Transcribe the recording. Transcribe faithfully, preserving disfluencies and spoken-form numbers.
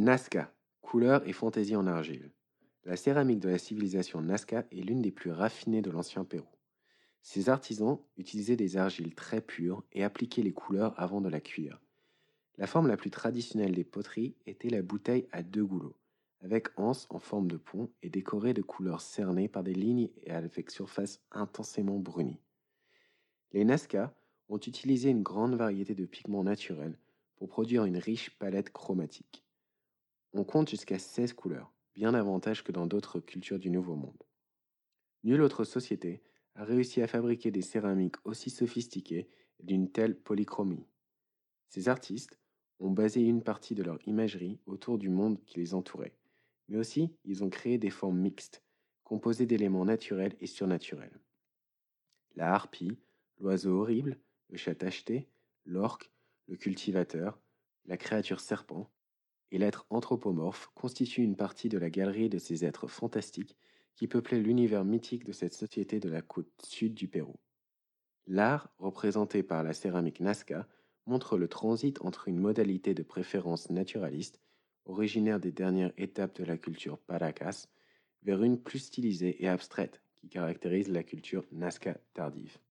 Nazca, couleur et fantaisie en argile. La céramique de la civilisation Nazca est l'une des plus raffinées de l'ancien Pérou. Ces artisans utilisaient des argiles très pures et appliquaient les couleurs avant de la cuire. La forme la plus traditionnelle des poteries était la bouteille à deux goulots, avec anse en forme de pont et décorée de couleurs cernées par des lignes et avec surface intensément brunie. Les Nazca ont utilisé une grande variété de pigments naturels pour produire une riche palette chromatique. On compte jusqu'à seize couleurs, bien davantage que dans d'autres cultures du Nouveau Monde. Nulle autre société a réussi à fabriquer des céramiques aussi sophistiquées et d'une telle polychromie. Ces artistes ont basé une partie de leur imagerie autour du monde qui les entourait, mais aussi ils ont créé des formes mixtes, composées d'éléments naturels et surnaturels. La harpie, l'oiseau horrible, le chat tacheté, l'orque, le cultivateur, la créature serpent et l'être anthropomorphe constituent une partie de la galerie de ces êtres fantastiques qui peuplaient l'univers mythique de cette société de la côte sud du Pérou. L'art, représenté par la céramique Nazca, montre le transit entre une modalité de préférence naturaliste, originaire des dernières étapes de la culture Paracas, vers une plus stylisée et abstraite qui caractérise la culture Nazca tardive.